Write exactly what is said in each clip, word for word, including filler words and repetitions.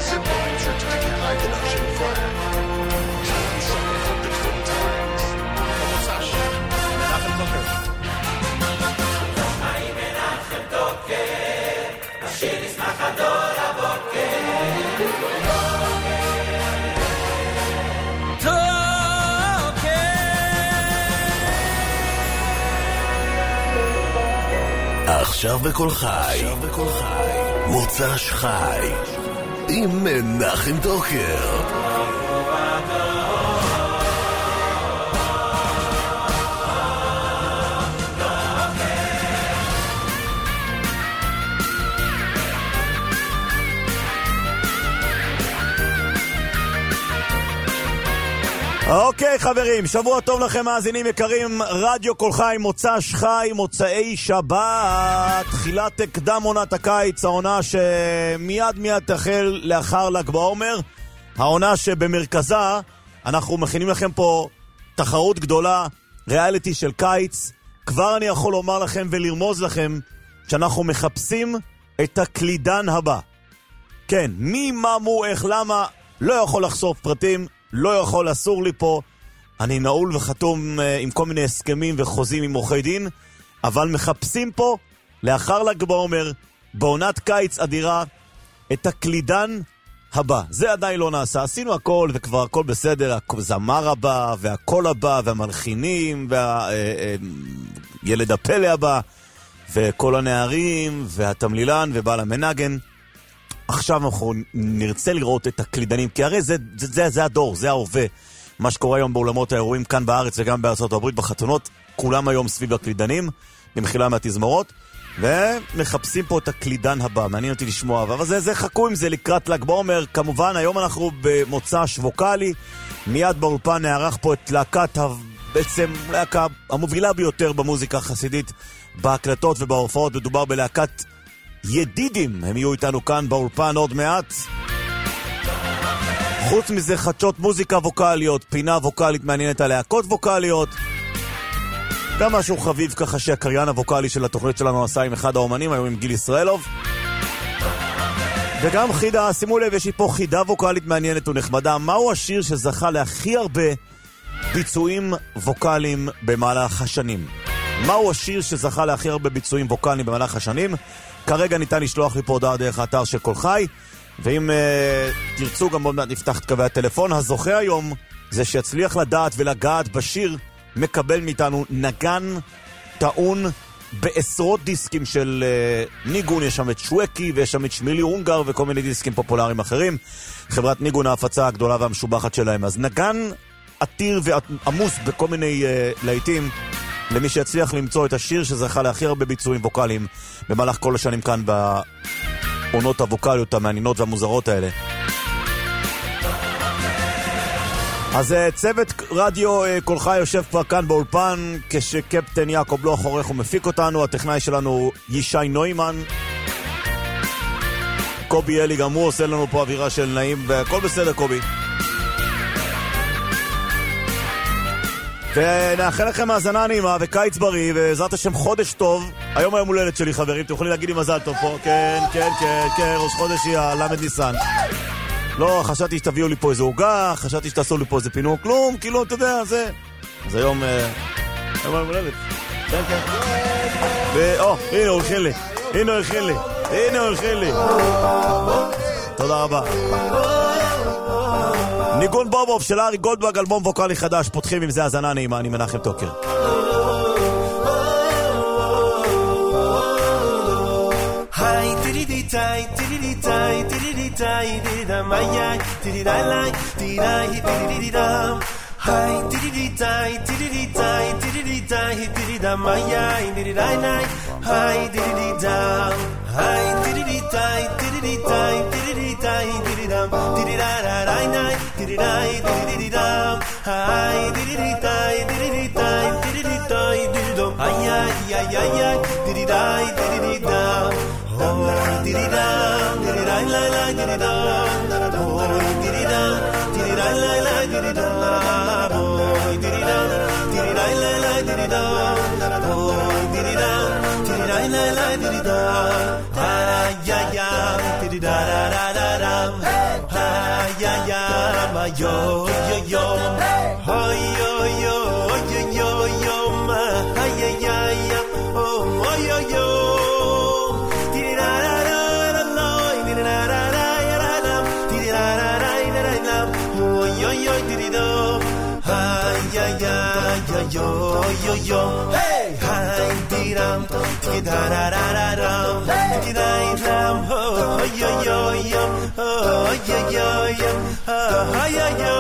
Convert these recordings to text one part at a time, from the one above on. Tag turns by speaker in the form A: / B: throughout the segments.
A: simple certificate eye deduction flag. Turn some between times. Motzash, Menachem Toker.
B: Ay Menachem Toker, השיר ישמח הדור הבוקר.
C: עכשיו בכל חי, מוצ"ש חי, עם מנחם טוקר.
D: אוקיי חברים, שבוע טוב לכם מאזינים יקרים, רדיו כל חי, מוצ"ש חי, מוצאי שבת, תחילת קדם עונת הקיץ, העונה שמיד מיד תחל לאחר ל"ג בעומר, העונה שבמרכזה אנחנו מכינים לכם פה תחרות גדולה, ריאליטי של קיץ. כבר אני יכול לומר לכם ולרמוז לכם שאנחנו מחפשים את הקלידן הבא. כן, מי, מה, מו, איך, למה, לא יכול לחשוף פרטים, לא יכול, אסור לי פה. אני נעול וחתום אה, עם כל מיני הסכמים וחוזים עם עורכי דין, אבל מחפשים פה, לאחר ל"ג בעומר, בעונת קיץ אדירה, את הקלידן הבא. זה עדיין לא נעשה. עשינו הכל וכבר הכל בסדר, הזמר הבא והקול הבא והמלחינים והילד אה, אה, הפלא הבא וכל הנערים והתמלילן ובעל המנגן. עכשיו אנחנו נרצה לראות את הקלידנים, כי הרי זה, זה, זה, זה הדור, זה ההווה. מה שקורה היום באולמות האירועים כאן בארץ וגם בארצות הברית, בחתונות, כולם היום סביב הקלידנים, במחילה מהתזמורות, ומחפשים פה את הקלידן הבא. מעניין אותי לשמוע, אבל זה, זה חכו עם זה לקראת ל"ג בעומר. כמובן, היום אנחנו במוצ"ש ווקלי, מיד באולפן נערך פה את להקת, בעצם להקה המובילה ביותר במוזיקה החסידית, בהקלטות ובהופעות. מדובר בלהקת ידידים, הם יהיו איתנו כאן באולפן עוד מעט. חוץ מזה חדשות מוזיקה ווקליות, פינה ווקלית מעניינת על להקות ווקליות, גם משהו חביב ככה שהקריין הווקלי של התוכנית שלנו עשה עם אחד האומנים, היום עם גיל ישראלוב, וגם חידה, שימו לב, יש לי פה חידה ווקלית מעניינת ונחמדה. מהו השיר שזכה להכי הרבה ביצועים ווקליים במהלך השנים? מהו השיר שזכה להכי הרבה ביצועים ווקליים במהלך השנים? כרגע ניתן לשלוח לי פה הודעה דרך האתר של כל חי, ואם uh, תרצו גם עוד מעט נפתח את קווי הטלפון. הזוכה היום זה שיצליח לדעת ולגעת בשיר, מקבל מאיתנו נגן טעון בעשרות דיסקים של uh, ניגון. יש שם את שווקי ויש שם את שמילי הונגר וכל מיני דיסקים פופולריים אחרים, חברת ניגון ההפצה הגדולה והמשובחת שלהם. אז נגן עתיר ועמוס בכל מיני uh, להיטים, למי שיצליח למצוא את השיר שזכה להכי הרבה ביצועים ווקליים במהלך כל השנים כאן בעונות הווקליות המעניינות והמוזרות האלה. אז צוות רדיו כל חי יושב כבר כאן באולפן, כשקפטן יעקב בלוך עורך ומפיק אותנו. הטכנאי שלנו ישי נוימן, קובי אלי גם הוא עושה לנו פה אווירה של נעים, והכל בסדר קובי. ונאחל לכם מאזנה נעימה וקיץ בריא ועזרת השם חודש טוב. היום היום הולדת שלי חברים, אתם יכולים להגיד לי מזל טוב פה. כן, כן, כן, כן, ראש חודש היא הלמד ניסן. לא, חשבתי שתביאו לי פה איזה הוגה, חשבתי שתעשו לי פה איזה פינוק, כלום, כאילו, אתה יודע, זה. אז היום, היום היום הולדת. כן, כן. ואו, הנה הולכים לי, הנה הולכים לי, הנה הולכים לי. תודה רבה. ניגון בובוב של ארי גולדברג, אלבום ווקלי חדש, פותחים עם זה האזנה נעימה. אני מנחם טוקר.
E: היי טירידי טאי טירידי טאי טירידי טאי טירידם איי טירידי לי טירידי טירידי דם היי טירידי טאי טירידי טאי טירידי טאי טירידם איי טירידי לי היי טירידי דם היי טירידי טאי טירידי טאי טירידי טאי טירידם טירידי לי טירידי טירידי דם היי טירידי טאי טירידי טאי טירידי טאי טירידם איי איי איי איי טירידי טירידי דם Oh, dee-dee-dum, dee-dee-dum, dee-dee-dum, oh, dee-dee-dum, dee-dee-dum, dee-dee-dum, oh, dee-dee-dum, dee-dee-dum, dee-dee-dum, oh, dee-dee-dum, dee-dee-dum, dee-dee-dum, ay-ay-ay, dee-dee-da-da-da-da-dum, yo yo yo Ay yo yo yo yo yo ma ay ay ay oh oh yo yo Di da da da da la di da da da da da di da da da da da oh yo yo di do Ay ay ay yo yo yo hey hi di ram di da da da da da di da ram oh yo yo yo oh yo yo yo oh yo yo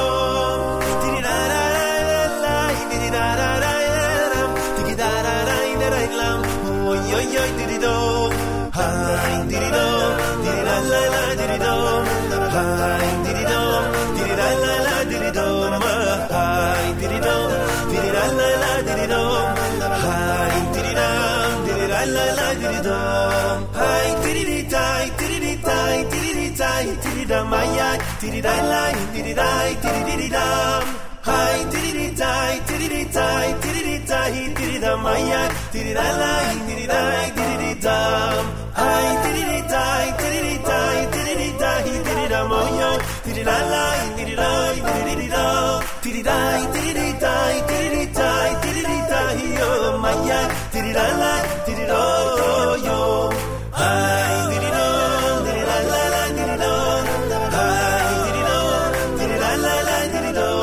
E: di da da da di da da da di da da da da lam oh yo yo di do hi di do di la la la di do hi di do di la la la di do hi di do di la la la di do hi di da di la la la di do hi di di dai di di dai di di dai di di da maya di di dai la di di dai di di da hi di di dai di di dai di di dai di di da maya di di dai la di di dai di di da hi di di dai di di dai di di dai di di da maya di di dai la di di dai di di da di di dai di di dai di di dai di di dai yo maya di di dai la di di do yo hi di di do di di la la la di di do hi di di do di di la la la di di do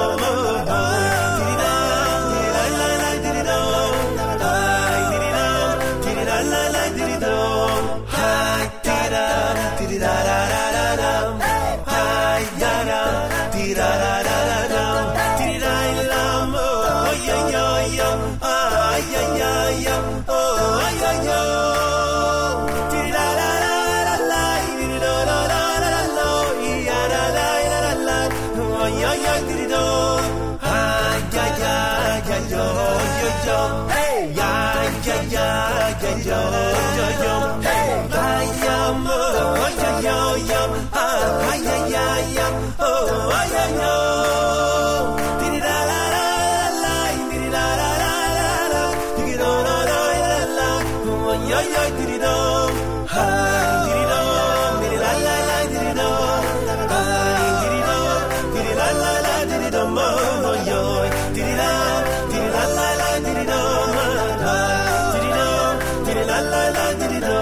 E: di di da di di la la la di di do hi di di da di di la la la di di do hi di da di di da da da da da hi da da di da da da da da di di da la mo yo yo yo ay ay ay oh ay ay yo di da da da da la di da da da da la ya da da da la oh yo yo di do ay ya ya ya yo yo yo hey ya ya ya ya yo yo yo hey ay ya mo yo yo yo ay ya ya ya oh ay ay yo di da da da la di da da da da di da da da la oh yo yo di do ay di do di la la la di do ay di do di la la la di do mo yo di da di la la la di do ay di do di la la la di do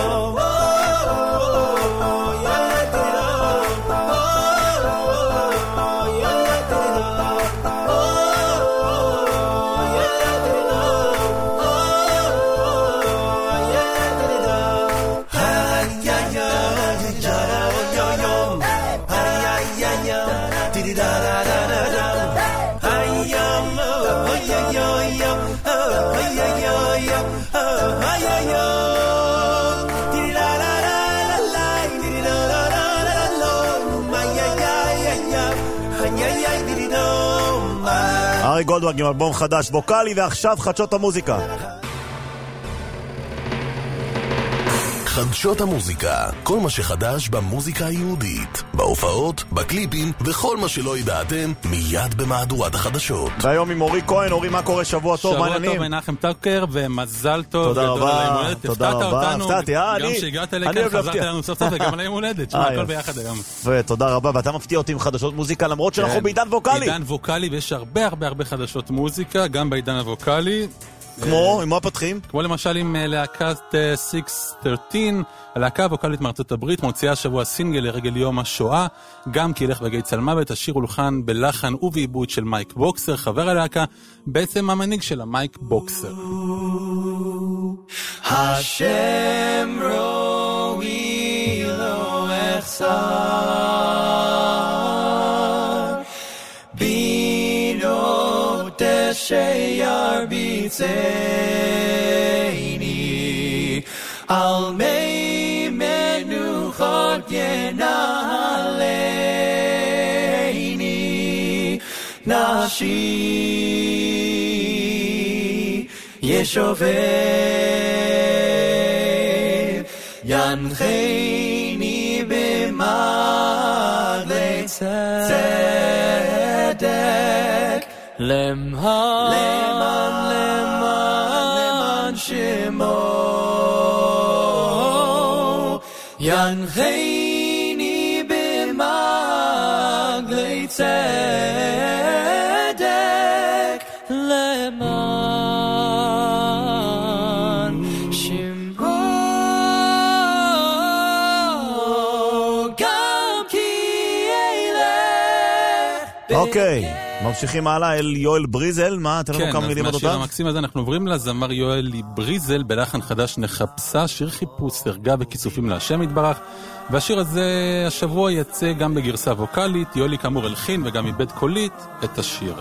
D: ארי גולדברג עם אלבום חדש ווקלי, ועכשיו חדשות המוזיקה.
C: חדשות המוזיקה, כל מה שחדש במוזיקה היהודית, בהופעות, בקליפים וכל מה שלא ידעתם מיד במהדורת החדשות.
D: והיום עם אורי כהן. אורי, מה קורה? שבוע טוב, מה העניינים?
F: שבוע טוב, מנחם טוקר, ומזל טוב.
D: תודה רבה, תודה רבה. הפתעתי, אה,
F: גם שהגעת לכאן, חזרת לנו סוף סוף, וגם ליום הולדת, שמה הכל ביחד היום.
D: ותודה רבה, ואתה מפתיע אותי עם חדשות מוזיקה, למרות שאנחנו בעידן ווקלי.
F: בעידן ווקלי, ויש הרבה הרבה הרבה חדשות מוזיקה, גם בעידן הווקלי.
D: כמו, עם מה פתחים?
F: כמו למשל עם להקת שש שלוש שלוש, הלהקה הווקלית מארצות הברית מוציאה השבוע סינגל לרגל יום השואה, גם כי ילך בגיא צלמוות. השיר הולחן בלחן ובעיבוד של מייק בוקסר, חבר הלהקה, בעצם המנהיג שלה, מייק בוקסר.
B: השם רואי לא אחסר בינות שירביצני על מי מנוחות ינעלני נשי ישובל ינחני במעגלי צדק למען למען שמו ינחני במעגלי צדק למען שמו גם כי ילך.
D: אוקיי, ממשיכים הלאה אל יואל בריזל. מה, אתם לנו כמה מילים
F: כן, אז
D: אותותיו?
F: מהשיר המקסים הזה אנחנו עוברים לזמר יואל בריזל בלחן חדש נחפשה, שיר חיפוש, סרגה וכיסופים להשם יתברך. והשיר הזה השבוע יצא גם בגרסה ווקלית. יואלי כאמור הלחין וגם איבד קולית את השיר.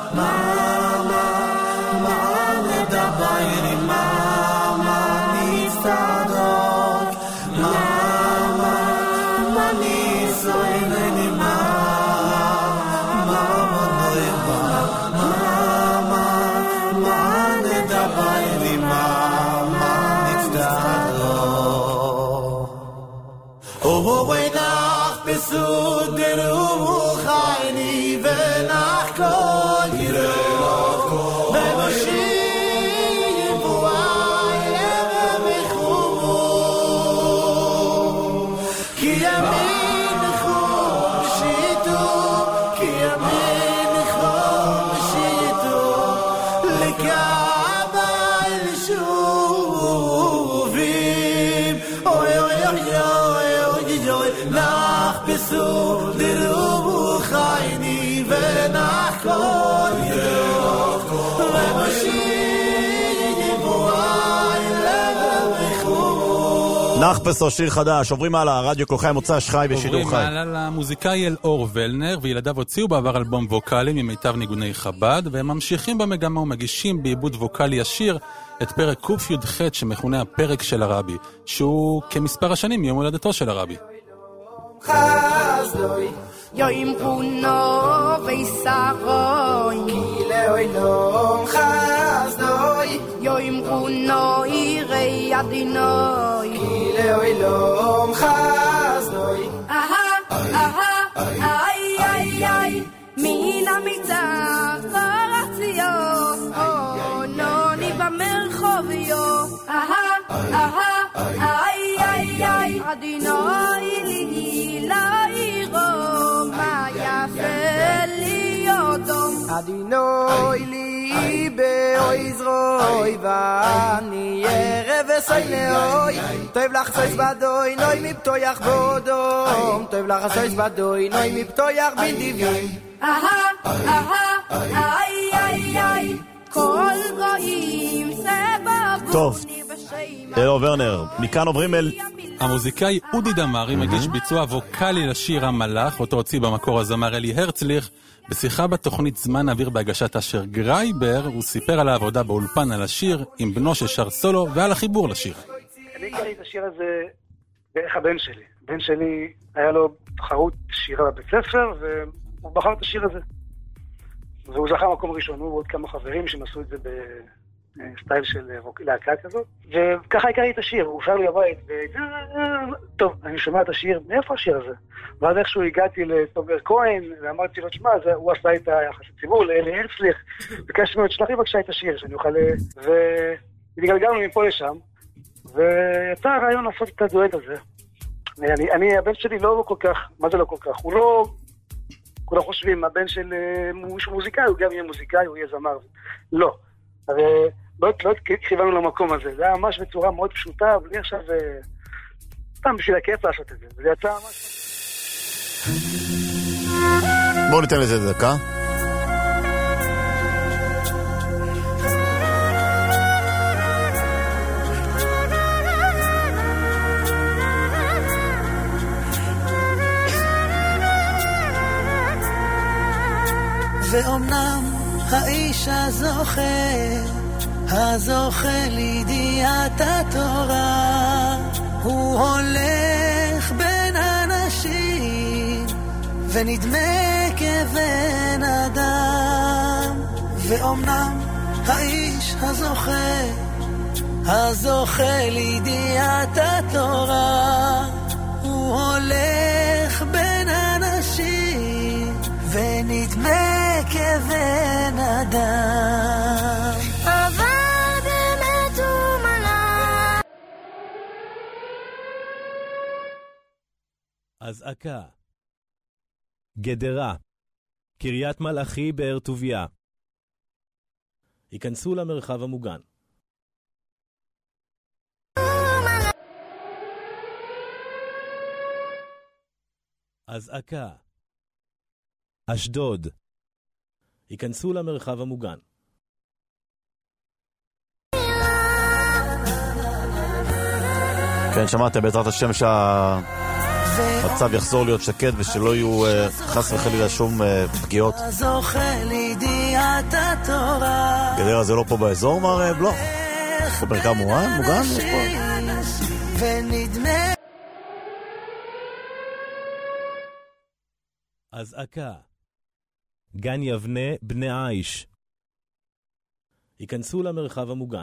E: בסוד דרו חייני ונחקול גירו ומשיב בואי ערב וחומו כי ימין נחום שיטו כי ימין נחום שיטו לקבע אל שובים אוי אוי אוי אוי אוי אוי בסוד דרו חייני ונחקול גירו ומשיב בואי ערב וחומו.
D: נחפשו שיר חדש. עוברים הלאה, רדיו כל חי מוצא שחי בשידור
F: עוברים
D: חי.
F: הלאה למוזיקאי אלאור ולנר, וילדיו הוציאו בעבר אלבום ווקלי ממיטב ניגוני חב"ד, והם ממשיכים במגמה ומגישים בעיבוד ווקלי ישיר את פרק ק"ח שמכונה הפרק של הרבי, שהוא כמספר השנים יום הולדתו של הרבי.
E: חזוי
G: יוים חונו ויסרוי
E: כילאוי לא חזוי
G: יוים חונו ירי עדינוי
E: כילאוי לא חזוי
G: אהה אהה איי איי איי מן המצב הרציו נוני במרחוביו אהה אהה איי איי איי עדינוי לי
E: adinoi li beoy zroy vani erev soyneoy toiv lach sois badoy noy mi ptoyach bodom toiv lach sois badoy noy mi ptoyach bindivim
G: aha aha ay ay ay kol goyim sebab
D: טוב, אלאור ורנר, מכאן עוברים אל...
F: המוזיקאי אודי דמארי מגיש ביצוע ווקלי לשיר המלאך, אותו הוציא במקור הזמר אלי הרצליך. בשיחה בתוכנית זמן אוויר בהגשת אשר גרייבר, הוא סיפר על העבודה באולפן על השיר עם בנו ששר סולו ועל החיבור לשיר.
H: אני הכרתי את השיר הזה דרך הבן שלי. בן שלי היה לו תחרות שירה בבית ספר, והוא בחר את השיר הזה. והוא זכה מקום ראשון, הוא ועוד כמה חברים שהם עשו את זה בסטייל של להקה כזאת. וככה הכרתי את השיר, הוא שר לי הבית, ו... טוב, אני שומע את השיר, מאיפה השיר הזה? ואז איכשהו הגעתי לטובר כהן, ואמרתי לו, שמה, הוא עשה את היחסי ציבור, לאלי הרצליך, ביקשתי מאוד, שלחי בבקשה את השיר, שאני אוכל... והתגלגלנו מפה לשם, ויצא הרעיון לעשות את הדואט הזה. אני, אני, הבן שלי לא כל כך, מה זה לא כל כך? הוא לא... כולם חושבים, הבן של מוזיקאי, הוא גם יהיה מוזיקאי, הוא יהיה זמר. לא. אבל לא, לא כיוונו למקום הזה. זה היה ממש בצורה מאוד פשוטה, בלי עכשיו... סתם בשביל הכיף לעשות את זה. וזה יצא ממש...
D: בואו ניתן לזה דקה.
E: ואומנם האיש הזוכה, הזוכה לידיעת התורה, הוא הולך בין אנשים ונדמה כבן אדם. ואומנם האיש הזוכה, הזוכה לידיעת התורה, הוא הולך בין אנשים ונדמה כבן אדם.
G: אבל באמת הוא מלאך.
I: אזעקה, גדרה, קריית מלאכי באר טוביה. היכנסו למרחב המוגן. אזעקה. אשדוד. היכנסו למרחב המוגן.
D: כן, שמעתם, בעזרת השם שהמצב יחזור להיות שקט ושלא יהיו uh, חס וחלילה שום uh, פגיעות. גדרה זה לא פה באזור, מר בלוך? פה מרכב מוגן? מוגן? יש פה.
I: אזעקה. גן יבנה בני עיש. היכנסו למרחב המוגן.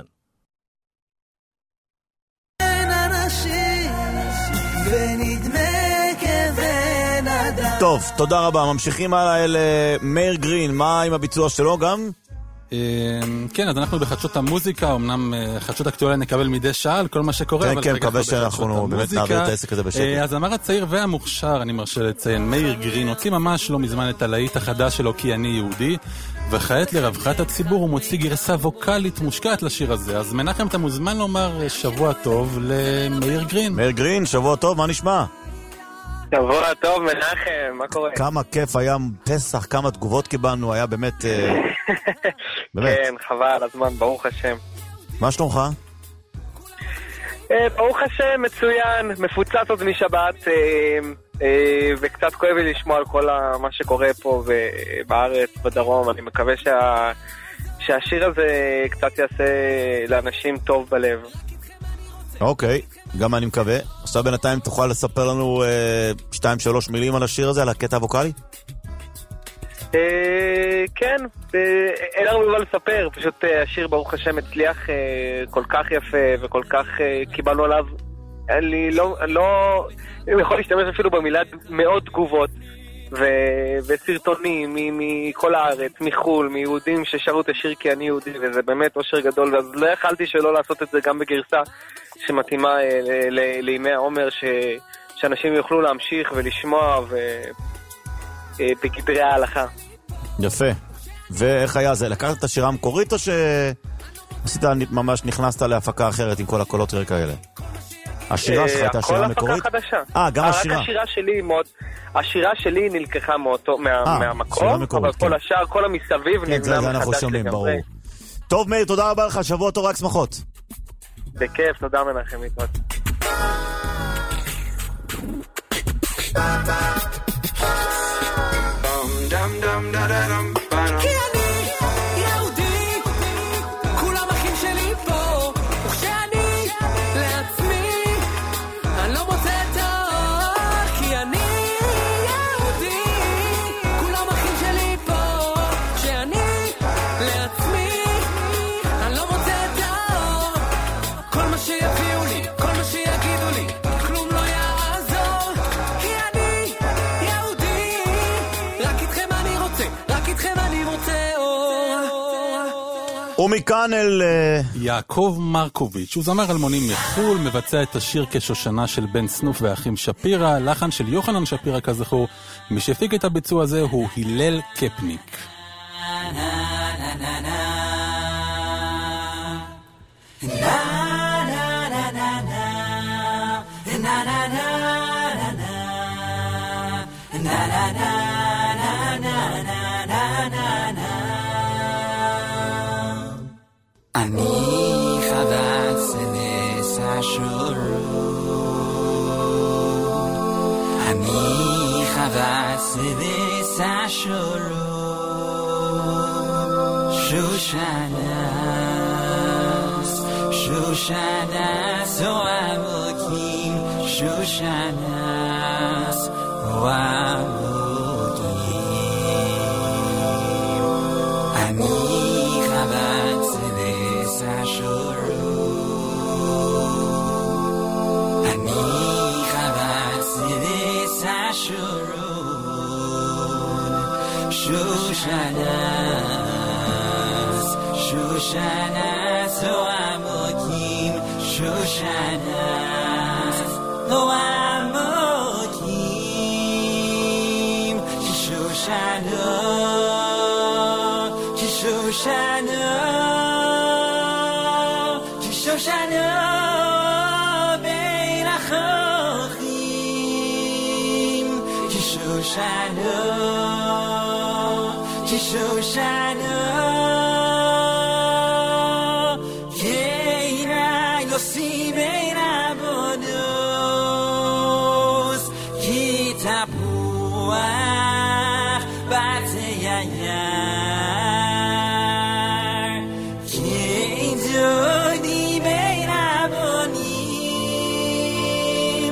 D: טוב, תודה רבה. ממשיכים הלאה אל מאיר גרין. מה עם הביצוע שלו גם?
F: כן, אז אנחנו בחדשות המוזיקה, אמנם חדשות אקטואליה נקבל מדי שעה על כל מה שקורה,
D: כן, כן, מקווה שאנחנו באמת נעביר את העסק הזה בשקט.
F: אז אמר הצעיר והמוכשר, אני מרשה לציין, מאיר גרין, הוציא ממש לא מזמן את הלהיט החדש שלו כי אני יהודי, וכעת לרווחת הציבור הוא מוציא גרסה ווקלית מושקעת לשיר הזה. אז מנחם, אתה מוזמן לומר שבוע טוב למאיר גרין.
D: מאיר גרין, שבוע טוב, מה נשמע?
J: שבוע טוב, מנחם, מה קורה?
D: כמה כיף, היה פסח, כמה תגובות קיבלנו, היה באמת... באמת.
J: כן, חבל, הזמן, ברוך השם.
D: מה שלומך?
J: ברוך השם, מצוין, מפוצץ עוד משבת, וקצת כואב לי לשמוע על כל מה שקורה פה בארץ, בדרום. אני מקווה שה... שהשיר הזה קצת יעשה לאנשים טוב בלב.
D: אוקיי, גם אני מקווה. עכשיו בינתיים תוכל לספר לנו שתיים שלוש מילים על השיר הזה, על הקטע הווקלי?
J: כן, אין הרבה מה לספר, פשוט השיר ברוך השם הצליח כל כך יפה וכל כך קיבלנו עליו, אני לא, לא יכול להשתמש אפילו במילה מאות תגובות וסרטונים מכל הארץ, מחול, מיהודים ששרו את השיר כי אני יהודי, וזה באמת אושר גדול, אז לא יכלתי שלא לעשות את זה גם בגרסה שמתאימה לימי העומר, שאנשים יוכלו להמשיך ולשמוע בגדרי ההלכה.
D: יפה. ואיך היה זה? לקחת את השירה המקורית או שעשית ממש נכנסת להפקה אחרת עם כל הקולות רקע האלה? השירה שלך הייתה שירה מקורית?
J: הכל הפקה חדשה.
D: אה, גם השירה.
J: רק השירה שלי מאוד... השירה שלי נלקחה מהמקור, אבל כל השאר, כל המסביב נבנה מחדש.
D: כן, זה אנחנו שומעים, ברור. טוב, מאיר, תודה רבה לך, שבוע טוב, רק שמחות.
J: בכיף, תודה מנחם, להתראות.
B: כי אני יהודי, כולם אחים שלי פה, וכשאני לעצמי, אני לא מוצא את האור. כי אני יהודי, כולם אחים שלי פה, כשאני לעצמי, אני לא מוצא את האור. כל מה שיביאו לי, כל מה שיגידו לי, כלום לא יעזור. כי אני יהודי, רק איתכם אני רוצה, רק איתכם אני רוצה אור.
D: ומכאן אל...
F: יעקב מרקוביץ', הוא זמר אלמוני מחול, מבצע את השיר כשושנה של בן סנוף והאחים שפירה, לחן של יוחנן שפירה כזכור. מי שהפיק את הביצוע הזה הוא הלל קפניק.
B: אני חדש נס השורות, אני חדש נס השורות, שושנס, שושנס או עמוקים, שושנס או עמוקים. אני חדש נס השורות, אני חדש נס השורות, שושנס, שושנס או עמוקים, שושנס או עמוקים, שושנס Shoshana, Shoshana, Shoshana, Bein Achachim, Shoshana, Shoshana, Keira Yossi Bein Abonos, Kitapuach Bateyayar, Keidoni Bein Abonim,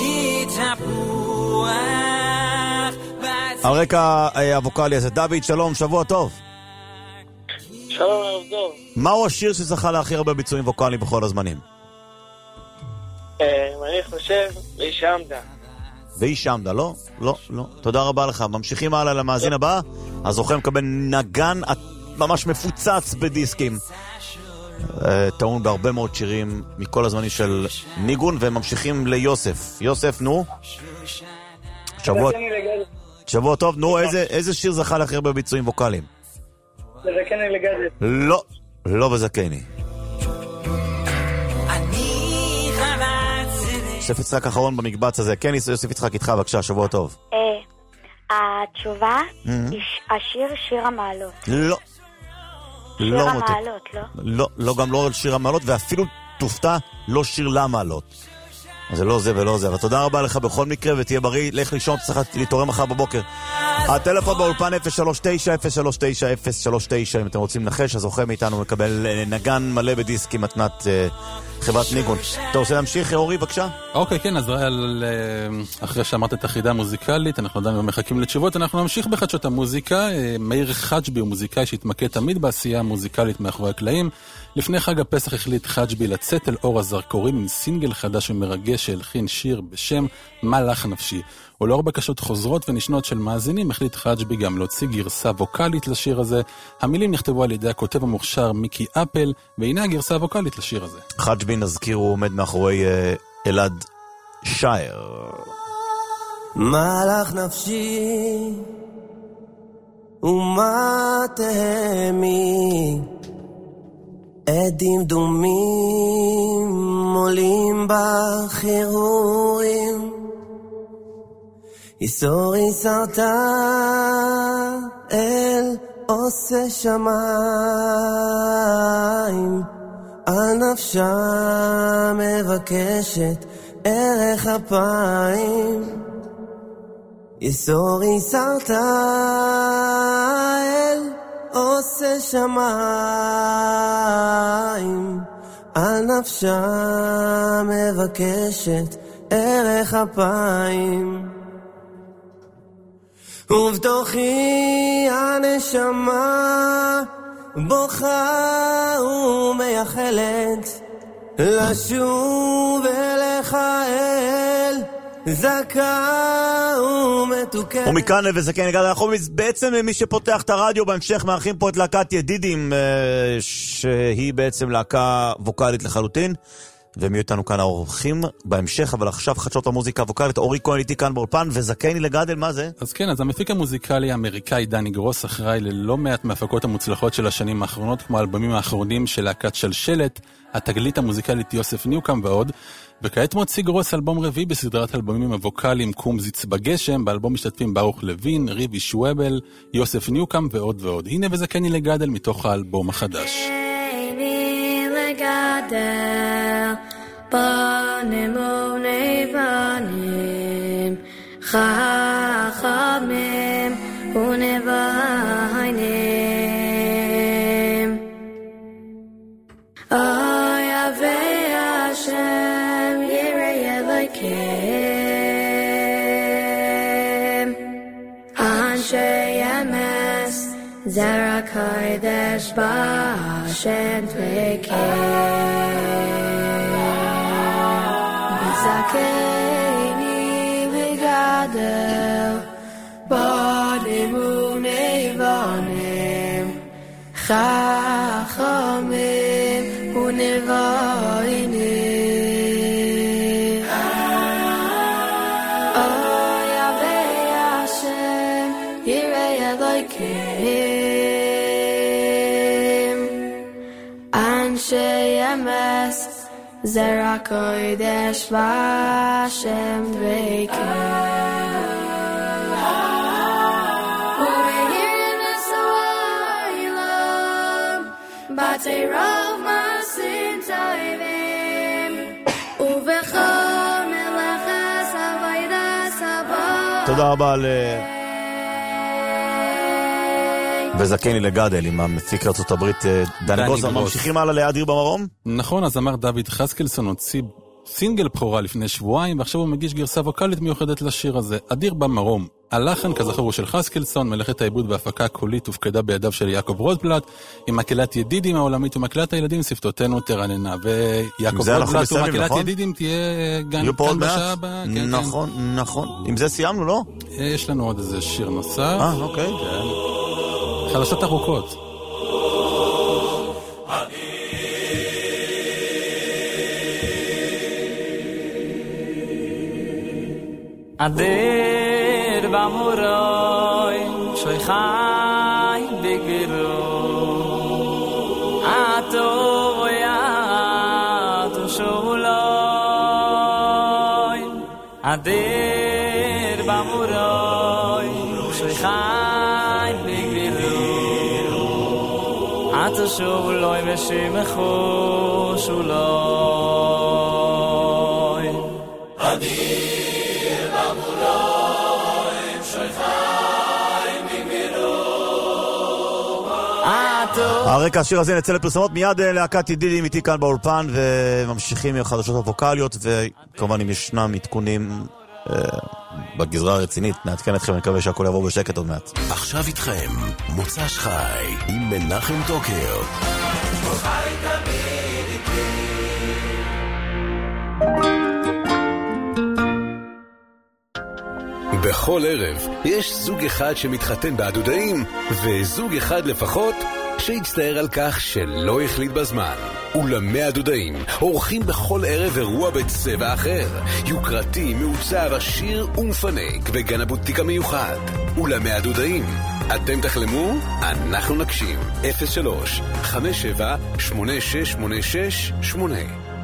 B: Kitapuach Bateyayar.
D: הרקע הווקלי הזה. דוד, שלום, שבוע טוב.
J: שלום, ערב טוב.
D: מהו השיר שזכה להכי הרבה ביצועים ווקליים בכל הזמנים?
J: אני חושב, וישמדה.
D: וישמדה, לא? לא, לא. תודה רבה לך. ממשיכים הלאה למאזין הבא. הזוכה מקבל נגן ממש מפוצץ בדיסקים. טעון בהרבה מאוד שירים מכל הזמנים של ניגון, וממשיכים ליוסף. יוסף, נו. שבוע... שבוע טוב, נו, איזה, איזה שיר זכה להכי הרבה ביצועים ווקליים?
H: לזקני לגזת.
D: לא, לא בזקני. יוסף יצחק אחרון במקבץ הזה. כן, יוסף יצחק איתך, בבקשה, שבוע טוב.
G: התשובה היא השיר שיר המעלות.
D: לא.
G: שיר המעלות, לא?
D: לא, לא, גם לא שיר המעלות, ואפילו תופתע, לא שיר למעלות. אז זה לא זה ולא זה, אבל תודה רבה לך בכל מקרה, ותהיה בריא, לך לישון, צריך להתעורר מחר בבוקר. הטלפון באולפן אפס שלוש תשע אפס שלוש תשע אפס שלוש תשע, אם אתם רוצים לנחש, הזוכה מאיתנו מקבל נגן מלא בדיסק עם מתנת חברת ניגון. אתה רוצה להמשיך, אורי, בבקשה?
F: אוקיי, כן, אז אחרי שאמרת את החידה המוזיקלית, אנחנו עדיין מחכים לתשובות, אנחנו נמשיך בחדשות המוזיקה. מאיר חג'בי הוא מוזיקאי שהתמקד תמיד בעשייה המוזיקלית מאחורי הקלעים. לפני חג הפסח החליט חג'בי לצאת אל אור הזרקורים עם סינגל חדש ומרגש שהלחין שיר בשם מלאך נפשי. ולאור בקשות חוזרות ונשנות של מאזינים, החליט חג'בי גם להוציא גרסה ווקלית לשיר הזה. המילים נכתבו על ידי הכותב המוכשר מיקי אפל, והנה הגרסה הווקלית לשיר הזה.
D: חג'בי, נזכיר, הוא עומד מאחורי uh, אלעד שייר.
E: מלאך נפשי ומה תהמי, עדים דומים עולים בחירורים, איסור איסרת אל עושה שמיים, על נפשה מבקשת ערך אפיים, איסור איסרת אל עושה שמיים, על נפשה מבקשת ערך אפיים, ובתוכי הנשמה בוכה ומייחלת לשוב אליך אל זכה ומתוקנת.
D: ומכאן וזקן הגעת, אנחנו בעצם מי שפותח את הרדיו בהמשך מארחים פה את להקת ידידים, שהיא בעצם להקה ווקלית לחלוטין, והם יהיו איתנו כאן האורחים בהמשך, אבל עכשיו חדשות המוזיקה הווקלית. אורי כהן איתי כאן באולפן, וזקני לגדל, מה זה?
F: אז כן, אז המפיק המוזיקלי האמריקאי דני גרוס אחראי ללא מעט מהפקות המוצלחות של השנים האחרונות, כמו האלבומים האחרונים של להקת שלשלת, התגלית המוזיקלית יוסף ניוקאם ועוד. וכעת מוציא גרוס אלבום רביעי בסדרת אלבומים הווקליים קומזיץ בגשם. באלבום משתתפים ברוך לוין, ריבי שוואבל, יוסף ניוקאם ועוד ועוד. הנה וזקני לגדל מתוך האלבום החדש.
G: גדל בנים ובני בנים, חכמים ונביינים, אוי אבי השם ירא אלוקים, אנשי אמס זרע קודש בשם דבקים, זקני וגדל בנים ובני בנים, חכמים ונביינים, אוי אבי השם ירא Eloikim Anshe Yemes Zera Kodesh Vashem Dveikim Uvehirin Esoilam Batei Rav Masin Toivim Uvechol Melechas Avaydas Avod
D: תודה רבה ל... וזקן לי לגדל עם המפיק ארצות הברית דני גרוס. ממשיכים הלאה לאדיר במרום?
F: נכון, אז אמר דוד חסקלסון הוציא סינגל בחורה לפני שבועיים, ועכשיו הוא מגיש גרסה ווקלית מיוחדת לשיר הזה, אדיר במרום. הלחן כזכור הוא של חסקלסון, מלאכת העיבוד בהפקה קולית הופקדה בידיו של יעקב רוטבלט, עם מקהלת ידידים העולמית ומקהלת הילדים שפתותינו תרננה, ויעקב רוטבלט ומקהלת ידידים תהיה כאן בשעה הבאה.
D: נכון, נכון. עם זה סיימנו, לא?
F: יש לנו עוד איזה שיר נוסף.
D: אה, אוקיי.
F: חדשות ארוכות.
B: אדר במורוי שוי חי בגרו עטו ויעטו שולוי אדר במורוי שוי חי בגרו עטו שולוי ושמחו שולוי אדר
D: הרקע השיר הזה נצא לפרסומות, מיד להקת ידידים איתי כאן באולפן וממשיכים עם החדשות הווקליות, וכמובן אם ישנם עדכונים בגזרה הרצינית נעדכן אתכם, אני מקווה שהכל יעבור בשקט עוד מעט.
C: עכשיו איתכם מוצ"ש חי עם מנחם טוקר. חי תמיד איתי. בכל ערב יש זוג אחד שמתחתן בעדודאים וזוג אחד לפחות שהצטער על כך שלא החליט בזמן. אולמי הדודאים עורכים בכל ערב אירוע בצבע אחר, יוקרתי, מעוצב, עשיר ומפנק בגן הבוטיק המיוחד. אולמי הדודאים, אתם תחלמו, אנחנו נקשים. אפס שלוש חמש שבע שמונה שש שמונה שש שמונה.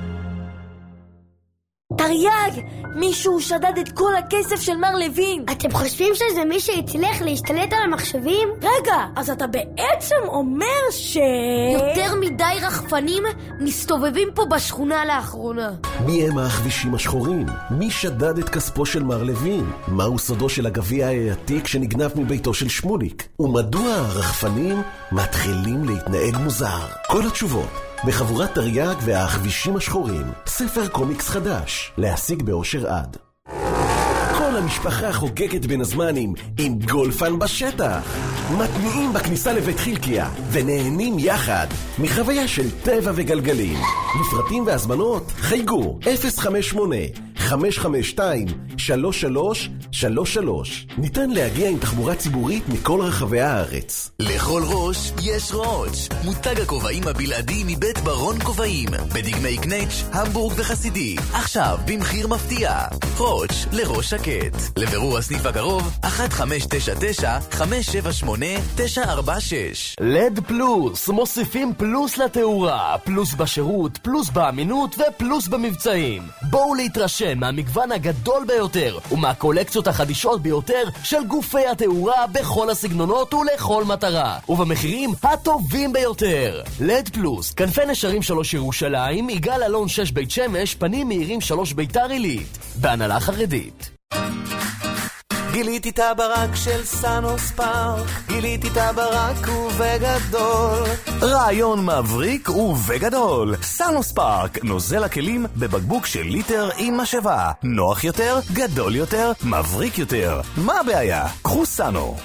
K: תריאג! מישהו שדד את כל הכסף של מר לוין.
L: אתם חושבים שזה מי שהצליח להשתלט על המחשבים?
K: רגע, אז אתה בעצם אומר ש... יותר מדי רחפנים מסתובבים פה בשכונה לאחרונה.
M: מי הם האחבישים השחורים? מי שדד את כספו של מר לוין? מהו סודו של הגביע העתיק שנגנב מביתו של שמוליק? ומדוע הרחפנים מתחילים להתנהג מוזר? כל התשובות בחבורת תריאג והאחבישים השחורים, ספר קומיקס חדש, להשיג באושר עד. כל המשפחה חוגגת בין הזמנים עם גולפן בשטח. מתניעים בכניסה לבית חילקיה ונהנים יחד מחוויה של טבע וגלגלים. לפרטים והזמנות חייגו אפס חמש שמונה חמש חמש שתיים שלוש שלוש שלוש שלוש. ניתן להגיע עם תחבורה ציבורית מכל רחבי הארץ.
C: לכל ראש יש ראש, מותג הכובעים הבלעדי מבית ברון כובעים, בדגמי קנץ', המבורג וחסידי, עכשיו במחיר מפתיע. ראש לראש שקט. לבירור הסניף הקרוב אחת חמש תשע תשע חמש שבע שמונה תשע ארבע שש.
N: לד פלוס, מוסיפים פלוס לתאורה, פלוס בשירות, פלוס באמינות ופלוס במבצעים. בואו להתרשם מהמגוון הגדול ביותר ומהקולקציות החדישות ביותר של גופי התאורה בכל הסגנונות ולכל מטרה, ובמחירים הטובים ביותר. לד פלוס, כנפי נשרים שלוש ירושלים, יגאל אלון שש בית שמש, פנים מהירים שלוש ביתר עילית, בהנהלה חרדית.
E: גיליתי את הברק של סאנוס פארק, גיליתי את הברק ובגדול.
O: רעיון מבריק ובגדול. סאנוס פארק, נוזל הכלים בבקבוק של ליטר עם משאבה. נוח יותר, גדול יותר, מבריק יותר. מה הבעיה? קחו סאנו.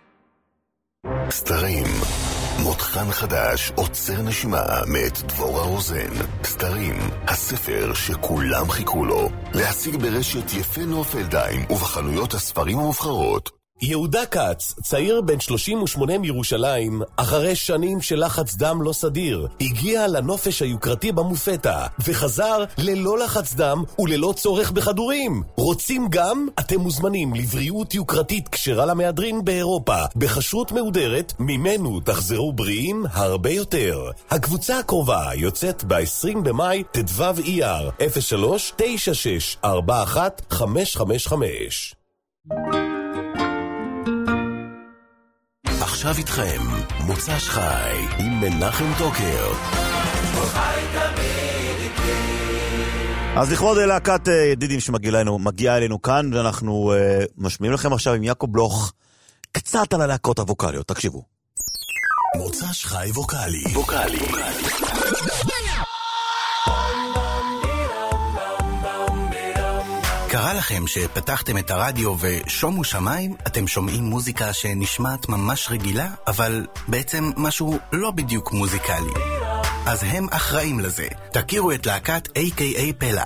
C: סתרים, מותחן חדש, עוצר נשימה מאת דבורה רוזן. סתרים, הספר שכולם חיכו לו. להשיג ברשת יפה נופלדיים ובחנויות הספרים המובחרות.
M: יהודה כץ, צעיר בן שלושים ושמונה מירושלים, אחרי שנים של לחץ דם לא סדיר, הגיע לנופש היוקרתי במופתה, וחזר ללא לחץ דם וללא צורך בכדורים. רוצים גם? אתם מוזמנים לבריאות יוקרתית כשרה למהדרין באירופה, בחשרות מהודרת, ממנו תחזרו בריאים הרבה יותר. הקבוצה הקרובה יוצאת ב-עשרים במאי, תדוו אייר, אפס שלוש תשע שש ארבע אחת חמש חמש חמש. עכשיו איתכם, מוצ"ש חי עם מנחם טוקר.
D: אז לכבוד להקת ידידים שמגיעה אלינו כאן, ואנחנו uh, משמיעים לכם עכשיו עם יעקב בלוך קצת על הלהקות הווקליות, תקשיבו.
M: מוצ"ש חי ווקלי. ווקלי.
P: קרה לכם שפתחתם את הרדיו ושומו שמיים, אתם שומעים מוזיקה שנשמעת ממש רגילה, אבל בעצם משהו לא בדיוק מוזיקלי. אז הם אחראים לזה. תכירו את להקת איי קיי איי פלה.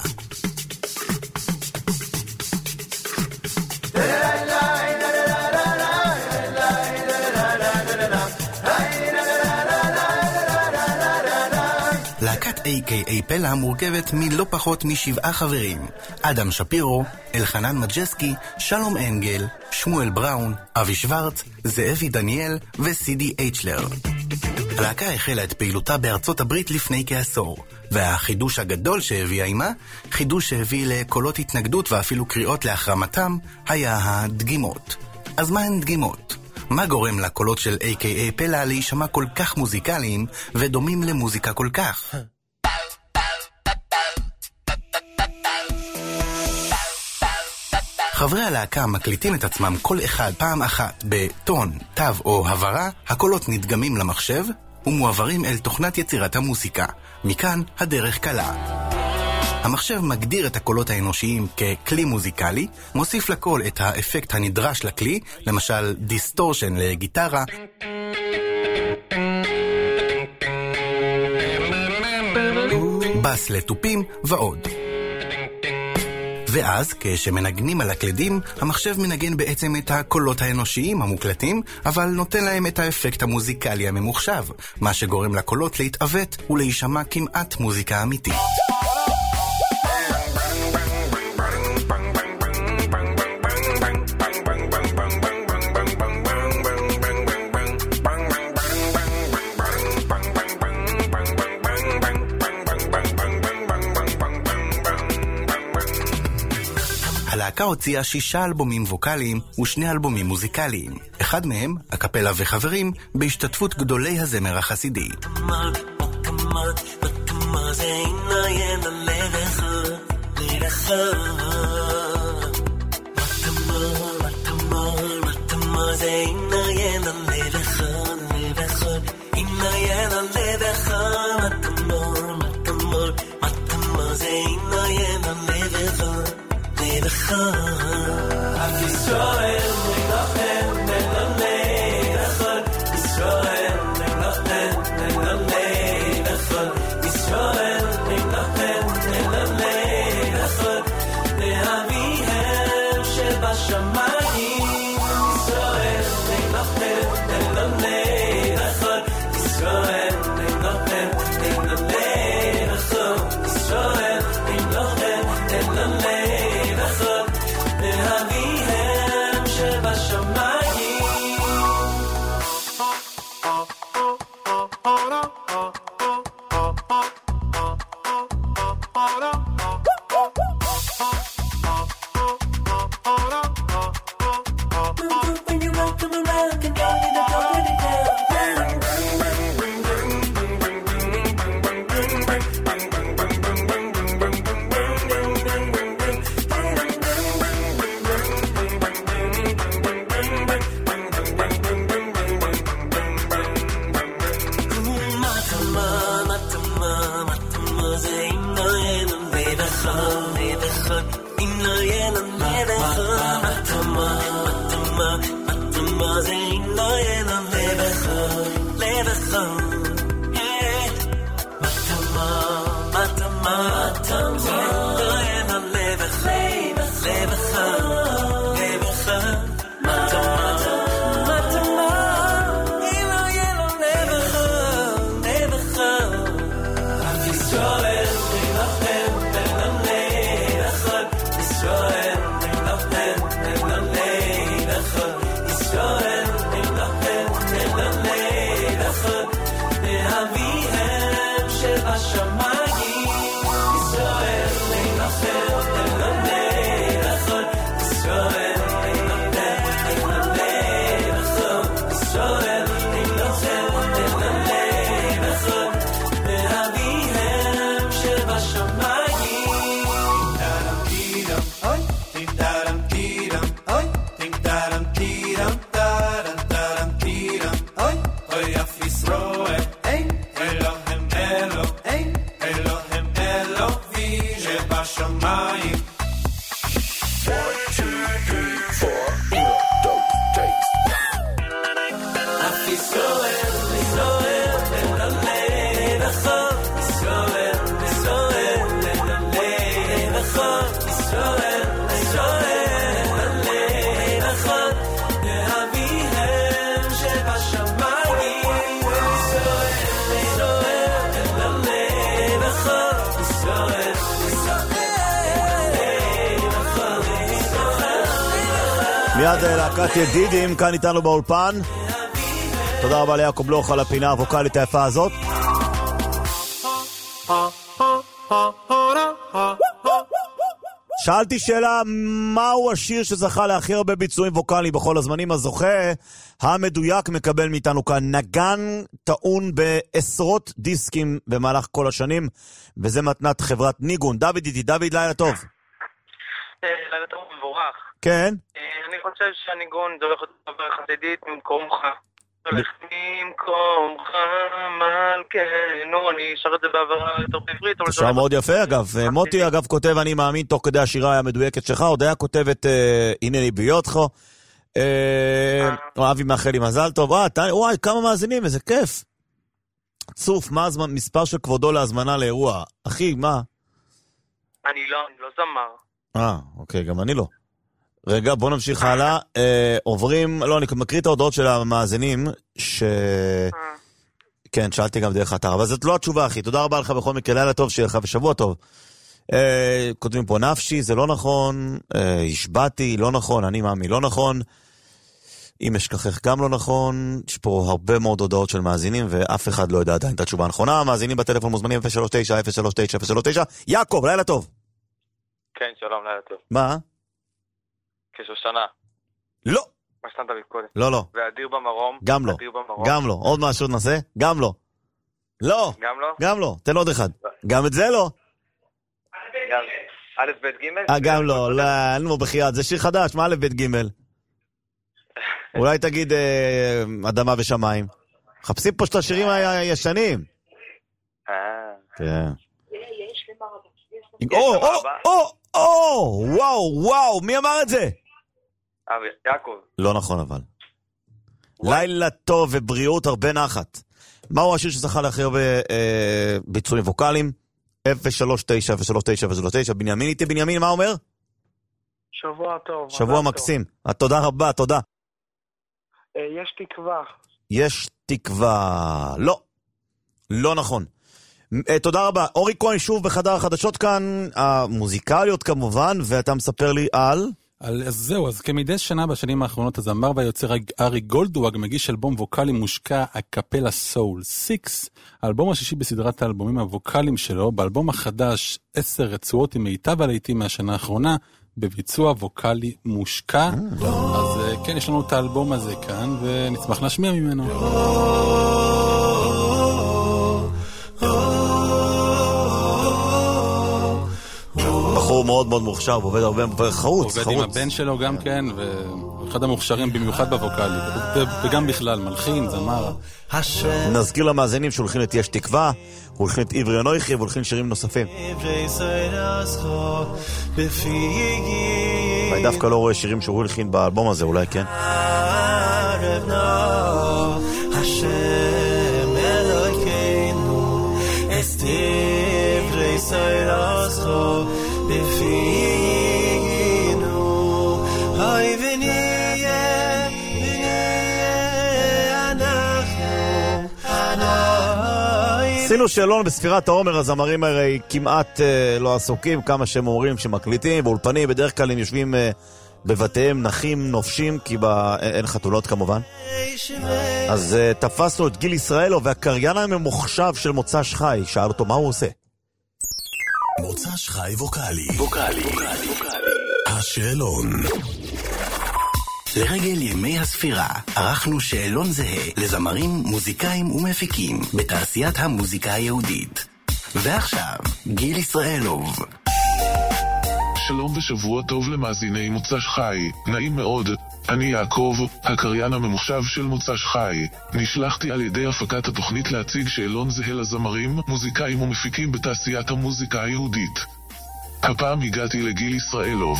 P: להקת איי קיי איי פלה מורכבת מלא פחות משבעה חברים: אדם שפירו, אלחנן מג'סקי, שלום אנגל, שמואל בראון, אבי שוורץ, זאבי דניאל וסידי אייצ'לר. הלהקה החלה את פעילותה בארצות הברית לפני כעשור, והחידוש הגדול שהביאה עימה, חידוש שהביא לקולות התנגדות ואפילו קריאות להחרמתם, היה הדגימות. אז מה הן דגימות? מה גורם לקולות של איי קיי איי פלה להישמע כל כך מוזיקליים ודומים למוזיקה כל כך? חברי הלהקה מקליטים את עצמם כל אחד פעם אחת בטון, תו או הברה, הקולות נדגמים למחשב ומועברים אל תוכנת יצירת המוסיקה. מכאן הדרך קלה. המחשב מגדיר את הקולות האנושיים ככלי מוזיקלי, מוסיף לקול את האפקט הנדרש לכלי, למשל דיסטורשן לגיטרה, בס לטופים ועוד. ואז, כשמנגנים על הקלדים, המחשב מנגן בעצם את הקולות האנושיים המוקלטים, אבל נותן להם את האפקט המוזיקלי הממוחשב, מה שגורם לקולות להתעוות ולהישמע כמעט מוזיקה אמיתית. הלהקה הוציאה שישה אלבומים ווקליים ושני אלבומים מוזיקליים. אחד מהם, הקפלה וחברים, בהשתתפות גדולי הזמר החסידי.
B: Matama
E: שבשמיים ישראל להילחם אל הנצח ישראל להילחם אל הנצח ישראל להילחם אל הנצח לאביהם שבשמיים טרם טירם אוי טרם טירם אוי טרם טירם טרם טרם טירם אוי אוי יף ישראל אלוהם אלוהים אלוהם אלוהי שבשמיים
A: One, two, three, four. Don't taste.
E: אף ישראל ישראל ללמדך ישראל ישראל ללמדך ישראל ישראל ללמדך לאביהם שבשמיים ישראל ישראל ללמדך ישראל
D: מיד להקת ידידים כאן איתנו באולפן. תודה רבה ליעקב לוך על הפינה הווקלית היפה הזאת. שאלתי שאלה, מהו השיר שזכה להכי הרבה ביצועים ווקליים בכל הזמנים? הזוכה המדויק מקבל מאיתנו כאן נגן טעון בעשרות דיסקים במהלך כל השנים, וזה מתנת חברת ניגון. דוד איתי, דוד, לילה טוב.
J: לילה טוב מבורך.
D: כן?
J: אני חושב שהניגון זה הולך להיות דבר חסידית ממקומך. הולך ממקומך מלכנו, אני אשר את זה בעברה יותר בעברית.
D: שר מאוד יפה אגב. מוטי אגב כותב אני מאמין תוך כדי השירה המדויקת שלך, עוד היה כותב את הנה לי ביותך. אבי מאחל לי מזל טוב. וואי, כמה מאזינים, איזה כיף. צוף, מה מספר של כבודו להזמנה לאירוע? אחי, מה?
J: אני לא, אני לא זמר.
D: אה, אוקיי, גם אני לא. רגע, בוא נמשיך הלאה. אה, עוברים, לא, אני מקריא את ההודעות של המאזינים, ש... כן, שאלתי גם דרך אתר, אבל זאת לא התשובה, אחי. תודה רבה לך בכל מקרה, לילה טוב שיהיה לך ושבוע טוב. אה, כותבים פה נפשי, זה לא נכון, אה, השבעתי, לא נכון, אני מאמי, לא נכון. אם אשכחך גם לא נכון, יש פה הרבה מאוד הודעות של מאזינים, ואף אחד לא יודע עדיין את התשובה הנכונה. המאזינים בטלפון מוזמנים אפס שלוש תשע אפס שלוש תשע אפס שלוש תשע. יעקב, לילה טוב.
J: כן, שלום, לילה טוב.
D: מה?
J: כשושנה.
D: לא.
J: מה שתנת מקודם.
D: לא, לא.
J: ואדיר במרום.
D: גם לא. גם לא. עוד משהו נעשה? גם לא. לא.
J: גם לא?
D: גם לא. תן עוד אחד. גם את זה לא.
J: א' ב' ג'?
D: אה, גם לא. לא, אין לו בחייאת. זה שיר חדש. מה א' ב' ג'? אולי תגיד אדמה ושמיים. חפשים פה שתי השירים הישנים.
J: אה.
D: כן. או, או, או, או, וואו, וואו, מי אמר את זה?
J: יעקב.
D: לא נכון אבל. לילה טוב ובריאות, הרבה נחת. מהו השיר שזכה להכי הרבה ביצועים ווקליים? אפס שלוש תשע אפס שלוש תשע אפס שלוש תשע. בנימין איתי, בנימין, מה אומר?
Q: שבוע טוב.
D: שבוע מקסים. תודה רבה, תודה.
Q: יש תקווה.
D: יש תקווה. לא. לא נכון. תודה רבה. אורי כהן שוב בחדר החדשות כאן, המוזיקליות כמובן, ואתה מספר לי על...
F: על זהו, אז כמדי שנה בשנים האחרונות הזמר והיוצר ארי גולדוואג מגיש אלבום ווקלי מושקע הקפלה סול סיקס, האלבום השישי בסדרת האלבומים הווקליים שלו. באלבום החדש עשר רצועות עם מיטב הלהיטים מהשנה האחרונה בביצוע ווקלי מושקע. אז כן, יש לנו את האלבום הזה כאן ונצמח להשמיע ממנו.
D: בחור מאוד מאוד מוכשר, ועובד הרבה, חרוץ,
F: עובד עם הבן שלו גם כן, ואחד המוכשרים במיוחד בווקלי, וגם בכלל, מלחין, זמר.
D: נזכיר למאזינים שהולכים את יש תקווה, הולכים את עברי הנויכי, והולכים שירים נוספים. אני דווקא לא רואה שירים שהוא הולכים באלבום הזה, אולי כן. השם אלוקינו, אסתיב ריסי רסו, בפינו, היי ונהיה, ונהיה אנחנו, אנחנו. עשינו שאלון בספירת העומר, הזמרים הרי כמעט לא עסוקים, כמה שהם אומרים שמקליטים, באולפנים, בדרך כלל הם יושבים בבתיהם נחים נופשים, כי בה אין חתולות כמובן. אז uh, תפסנו את גיל ישראלו והקריין הממוחשב של מוצ"ש חי. שאל אותו מה הוא עושה.
M: מוצ"ש חי ווקלי. ווקלי. השאלון.
P: לרגל ימי הספירה ערכנו שאלון זהה לזמרים, מוזיקאים ומפיקים בתעשיית המוזיקה היהודית. ועכשיו גיל ישראלוב.
A: שלום ושבוע טוב למאזיני מוצ"ש חי, נעים מאוד. אני יעקב, הקריין הממוחשב של מוצ"ש חי. נשלחתי על ידי הפקת התוכנית להציג שאלון זהה לזמרים, מוזיקאים ומפיקים בתעשיית המוזיקה היהודית. הפעם הגעתי לגיל ישראלוב.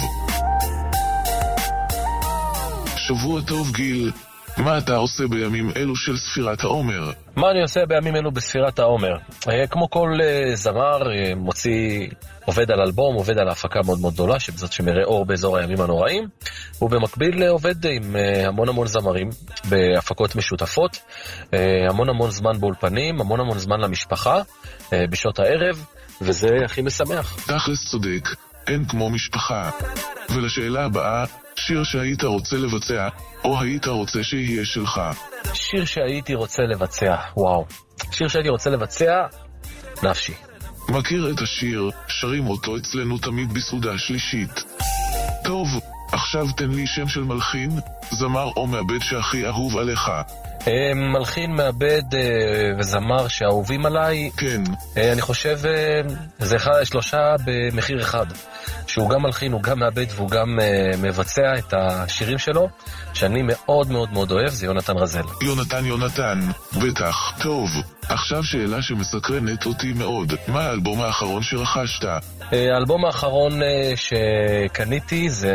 A: שבוע טוב גיל, מה אתה עושה בימים אלו של ספירת העומר?
R: מה אני עושה בימים אלו בספירת העומר? כמו כל זמר, מוציא, עובד על אלבום, עובד על ההפקה מאוד מאוד גדולה, שבזאת שמראה אור באזור הימים הנוראים, ובמקביל עובד עם המון המון זמרים בהפקות משותפות, המון המון זמן באולפנים, המון המון זמן למשפחה, בשעות הערב, וזה הכי משמח.
A: תכלס צודק, אין כמו משפחה. ולשאלה הבאה, שיר שהיית רוצה לבצע, או היית רוצה שיהיה שלך?
R: שיר שהייתי רוצה לבצע, וואו. שיר שהייתי רוצה לבצע, נפשי.
A: מכיר את השיר, שרים אותו אצלנו תמיד בסעודה שלישית. טוב, עכשיו תן לי שם של מלחין, זמר או מעבד שהכי אהוב עליך.
R: מלחין, מעבד וזמר שאהובים עליי.
A: כן.
R: אני חושב, זה שלושה במחיר אחד. שהוא גם מלחין, הוא גם מעבד והוא גם מבצע את השירים שלו, שאני מאוד מאוד מאוד אוהב, זה יונתן רזל.
A: יונתן יונתן, בטח. טוב, עכשיו שאלה שמסקרנת אותי מאוד. מה האלבום האחרון שרכשת?
R: האלבום האחרון שקניתי זה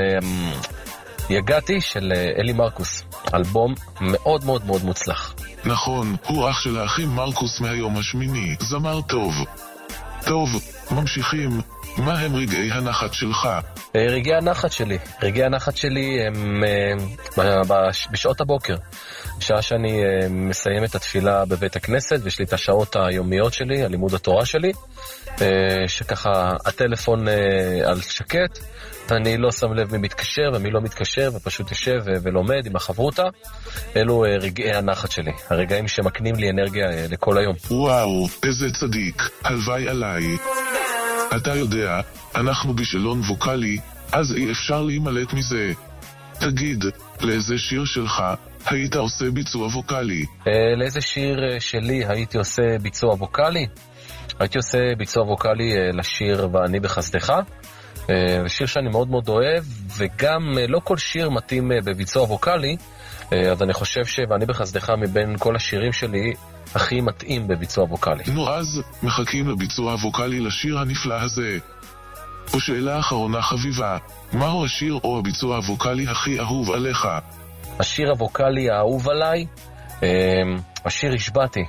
R: יגעתי של אלי מרקוס. אלבום מאוד מאוד מאוד מוצלח.
A: נכון, הוא אח של האחים מרקוס מהיום השמיני. זמר טוב. טוב, ממשיכים. מה הם רגעי הנחת שלך?
R: רגעי הנחת שלי. רגעי הנחת שלי הם בשעות הבוקר. בשעה שאני מסיים את התפילה בבית הכנסת, ויש לי את השעות היומיות שלי, הלימוד התורה שלי, שככה הטלפון על שקט, אני לא שם לב מי מתקשר ומי לא מתקשר, ופשוט יושב ולומד עם החברותה. אלו רגעי הנחת שלי, הרגעים שמקנים לי אנרגיה לכל היום.
A: וואו, איזה צדיק, הלוואי עליי. אתה יודע, אנחנו בשאלון ווקלי, אז אי אפשר להימלט מזה. תגיד, לאיזה שיר שלך היית עושה ביצוע ווקלי?
R: לאיזה שיר שלי הייתי עושה ביצוע ווקלי? הייתי עושה ביצוע ווקלי לשיר ואני בחסדך. שיר שאני מאוד מאוד אוהב, וגם לא כל שיר מתאים בביצוע ווקלי, אז אני חושב שוואני בחסדך מבין כל השירים שלי הכי מתאים בביצוע ווקלי.
A: נו, אז מחכים לביצוע ווקלי לשיר הנפלא הזה. ושאלה אחרונה חביבה, מהו השיר או הביצוע הווקלי הכי אהוב עליך?
R: השיר הווקלי האהוב עליי, השיר השבעתי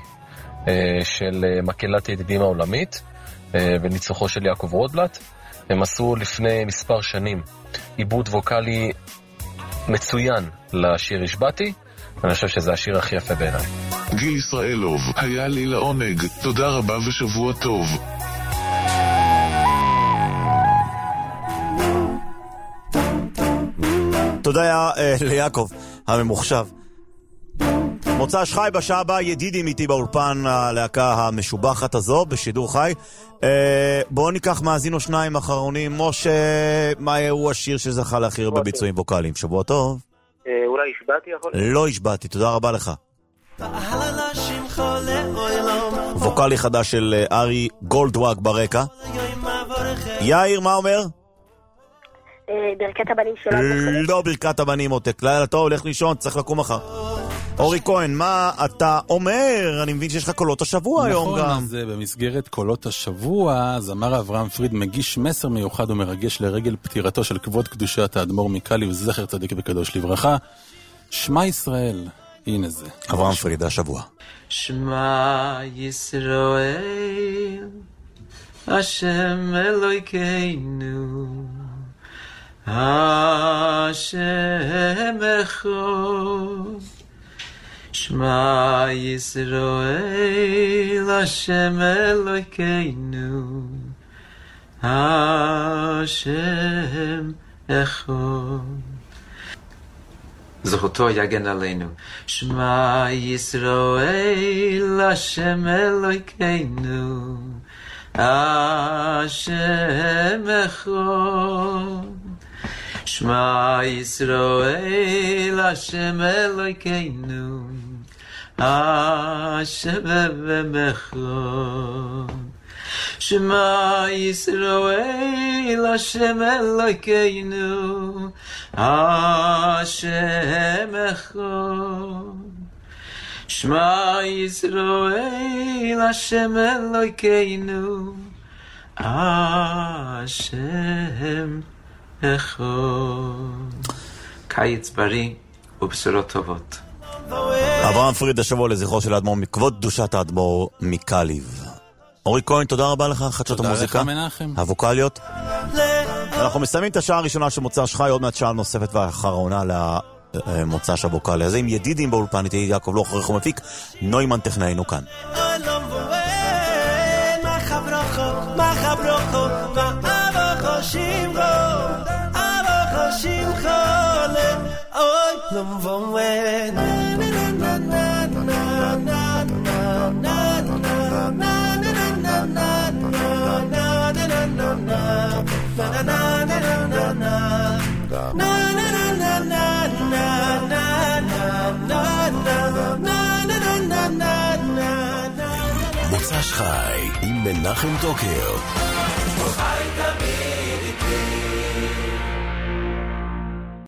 R: של מקהלת ידידים העולמית וניצוחו של יעקב רוטבלט. הם עשו לפני מספר שנים עיבוד ווקלי מצוין לשיר השבעתי, אני חושב שזה השיר הכי יפה בעיניי.
A: גיל ישראלוב, היה לי לעונג, תודה רבה ושבוע טוב.
D: תודה ליעקב הממוחשב. מוצ"ש חי בשעה הבאה, ידידים איתי באולפן, הלהקה המשובחת הזו בשידור חי. בואו ניקח מאזין או שניים אחרונים. משה, מה הוא השיר שזכה להכי הרבה ביצועים ווקליים? שבוע טוב.
J: אולי השבעתי יכול?
D: לא השבעתי, תודה רבה לך. ווקלי חדש של ארי גולדוואג ברקע. יאיר, מה אומר?
L: ברכת הבנים שלו.
D: לא ברכת הבנים, עותק. לילה טוב, הולך לישון, צריך לקום מחר. אורי כהן, מה אתה אומר? אני מבין שיש לך קולות השבוע היום גם.
F: נכון, אז במסגרת קולות השבוע, זמר אברהם פריד מגיש מסר מיוחד ומרגש לרגל פטירתו של כבוד קדושת האדמו"ר מקאלי וזכר צדיק וקדוש לברכה. שמע ישראל, הנה זה.
D: אברהם פריד השבוע.
S: שמע ישראל, השם אלוהינו, השם אחד. שמע ישראל, השם אלוהינו, השם אחד. זכותו יגן עלינו. שמע ישראל השם אלוהינו, השם אחד. שמע ישראל השם אלוהינו, השם אחד. שמע ישראל השם אלוהינו, השם אחד. שמע ישראל השם אלוהינו, השם אחד. קיץ בריא ובשורות טובות.
D: אברהם פריד השבוע לזכרו של האדמו"ר, מכבוד קדושת האדמו"ר מקליב. אורי כהן, תודה רבה לך, חדשות המוזיקה, הווקליות. אנחנו מסיימים את השעה הראשונה של מוצא שחי, עוד מעט שעה נוספת ואחרונה למוצא הווקלי הזה, עם ידידים באולפן, איתי יעקב לא אחריך ומפיק, נוימן טכנאינו כאן.
C: מוצ"ש חי עם מנחם טוקר.
E: חי תמיד איתי